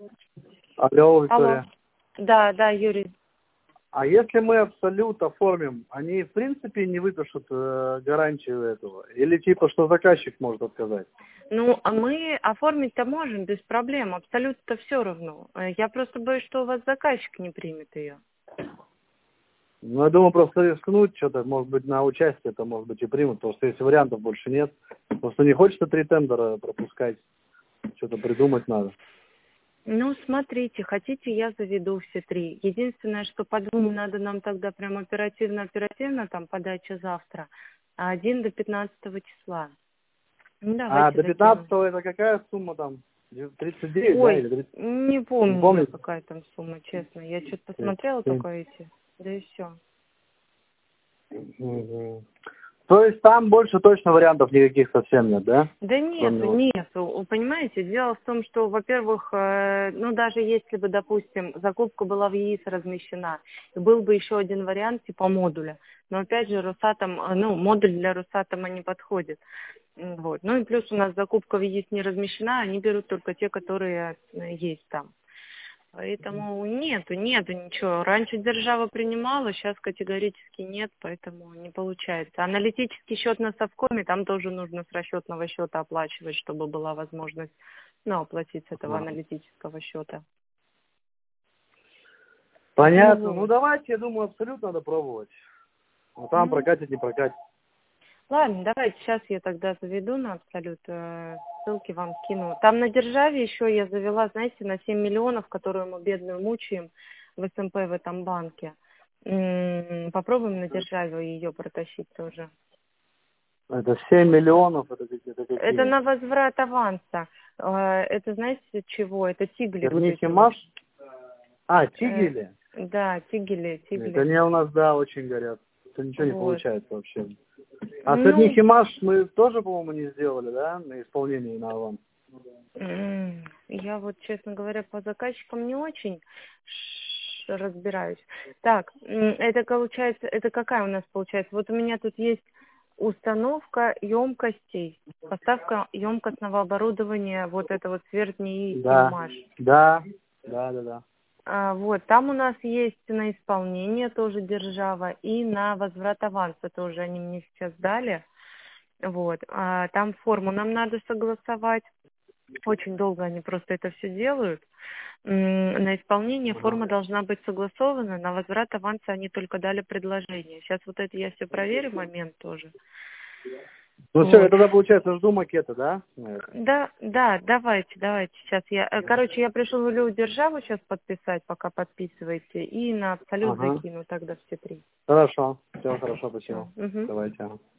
Алло, Алло. Виктория. Да, Юрий. А если мы абсолют оформим, они в принципе не выпишут гарантию этого? Или типа, что заказчик может отказать? Ну, а мы оформить-то можем без проблем. Абсолютно все равно. Я просто боюсь, что у вас заказчик не примет ее. Ну, я думаю, просто рискнуть что-то, может быть, на участие это, может быть, и примут, потому что если вариантов больше нет, просто не хочется 3 тендера пропускать, что-то придумать надо. Ну, смотрите, хотите, я заведу все 3. Единственное, что по 2 надо нам тогда прям оперативно, там, подача завтра, а 1 до 15 числа. Ну, А давайте до закину. 15-го это какая сумма там? 39, да, или Ой, 30? не Не помню я, помните? какая там сумма, честно. Я что-то посмотрела 37. только эти, да и все. Мгм. То есть там больше точно вариантов никаких совсем нет, да? Да Кроме нету, вот. нету. Вы понимаете, дело в том, что, во-первых, ну даже если бы, допустим, закупка была в ЕИС размещена, и был бы еще один вариант типа модуля, но опять же Росатом, ну модуль для Росатома не подходит. Вот. Ну и плюс у нас закупка в ЕИС не размещена, они берут только те, которые есть там. Поэтому нету ничего. Раньше держава принимала, сейчас категорически нет, поэтому не получается. Аналитический счет на Совкоме, там тоже нужно с расчетного счета оплачивать, чтобы была возможность, ну, оплатить с этого Ага. аналитического счета. Понятно. Ну Вот. давайте, я думаю, абсолютно надо пробовать. А там Ну, прокатит, не прокатит. ладно, давайте сейчас я тогда заведу на Абсолют, ссылки вам скину. Там на державе еще я завела, знаете, на 7 миллионов, которую мы бедную мучаем в СМП в этом банке. Попробуем на державе ее протащить тоже. Это 7 миллионов, это Это какие? на возврат аванса. Это знаете чего? Это тигли вот Чернихи эти вот. Маш? А, тигели? Да, тигли. Это они у нас, да, очень горят. Это ничего не Вот. получается вообще. А Ну, Чернихи Маш мы тоже, по-моему, не сделали, да, на исполнении на аванс? я вот, честно говоря, по заказчикам не очень разбираюсь. Так, это получается, это какая у нас получается? Вот у меня тут есть установка емкостей, поставка емкостного оборудования, вот это вот Свердни и Да, Маш. да. Вот, там у нас есть на исполнение тоже держава и на возврат аванса тоже они мне сейчас дали. Вот, там форму нам надо согласовать. Очень долго они просто это все делают. На исполнение Ага. форма должна быть согласована, на возврат аванса они только дали предложение. Сейчас вот это я все проверю, момент тоже. Ну все, я Вот. тогда, получается, жду макета, да? Наверное. Да, давайте. Сейчас я, короче, я пришлю державу сейчас подписать, пока подписываете, и на Абсолют Ага. закину тогда все 3. Хорошо. Все хорошо, Все. спасибо. Давайте. Ага.